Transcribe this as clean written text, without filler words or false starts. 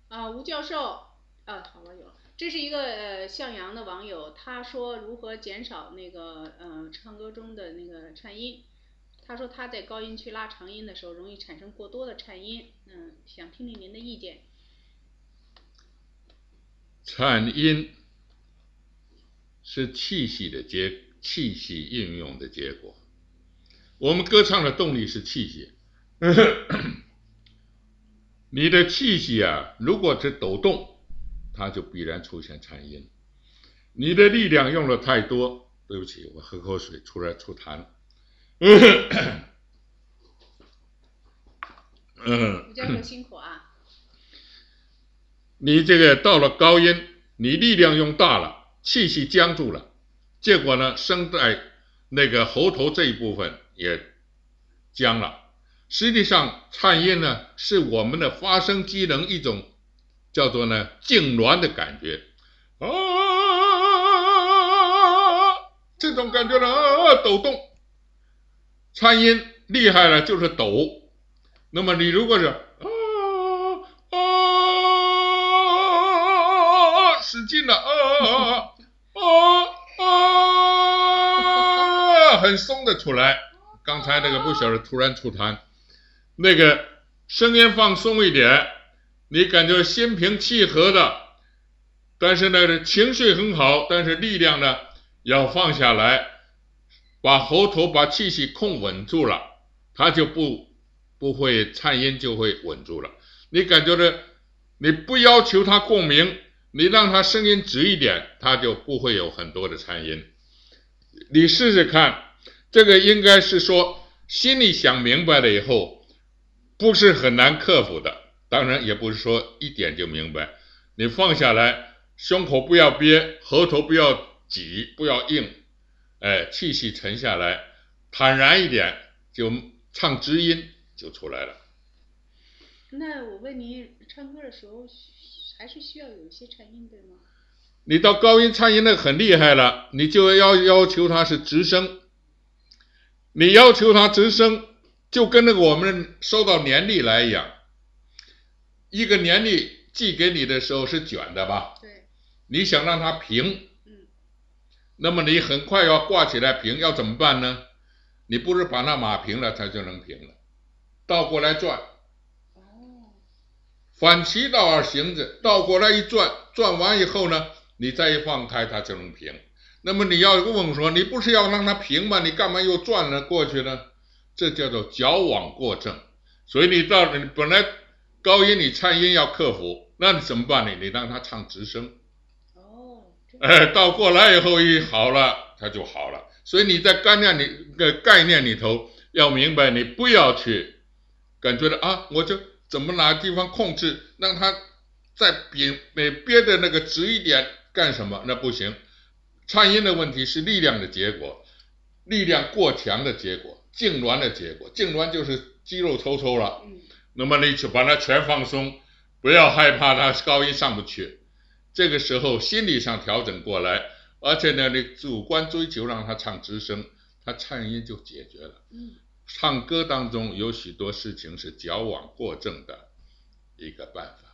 吴教授，好了有了，这是一个向阳的网友，他说如何减少那个唱歌中的那个颤音。他说他在高音区拉长音的时候容易产生过多的颤音，想听听您的意见。 颤音是气息运用的结果。我们歌唱的动力是气息。你的气息啊，如果是抖动，它就必然出现颤音。你的力量用了太多，对不起，我喝口水，出痰。 吴教授辛苦啊。 你这个到了高音，你力量用大了，气息僵住了，结果呢，声带那个喉头这一部分也僵了。实际上，颤音呢是我们的发声机能一种叫做呢痉挛的感觉，这种感觉呢抖动。颤音厉害了就是抖，那么你如果是使劲了很松的出来。刚才那个不晓得突然出痰，那个声音放松一点，你感觉心平气和的，但是呢情绪很好，但是力量呢要放下来，把喉头把气息控稳住了，它就不会颤音就会稳住了。你感觉呢，你不要求它共鸣，你让它声音直一点，它就不会有很多的颤音。你试试看，这个应该是说心里想明白了以后，不是很难克服的。当然也不是说一点就明白，你放下来，胸口不要憋，喉头不要挤，不要硬，气息沉下来，坦然一点，就唱直音就出来了。 那我问您，唱歌的时候还是需要有一些颤音，对吗？ 你到高音颤音那很厉害了，你就要求它是直声。你要求它直声，就跟那个我们收到年历来一样，一个年历寄给你的时候是卷的吧？ 对。 你想让它平，那么你很快要挂起来平，要怎么办呢？你不是把它码平了，它就能平了。倒过来转。反其道而行之，倒过来一转，转完以后呢，你再一放开，它就能平。那么你要问说，你不是要让它平吗？你干嘛又转了过去呢？这叫做矫枉过正。所以你本来高音你颤音要克服，那你怎么办呢？你让它唱直声。倒过来以后一好了，它就好了。所以你在概念里头要明白，你不要去感觉到我就怎么哪个地方控制，让它再憋的那个直一点干什么？那不行。颤音的问题是力量的结果，力量过强的结果，痉挛的结果。痉挛就是肌肉抽抽了，那么你就把它全放松，不要害怕它高音上不去。这个时候心理上调整过来，而且呢，你主观追求让它唱直声，它颤音就解决了。唱歌当中有许多事情是矫枉过正的一个办法。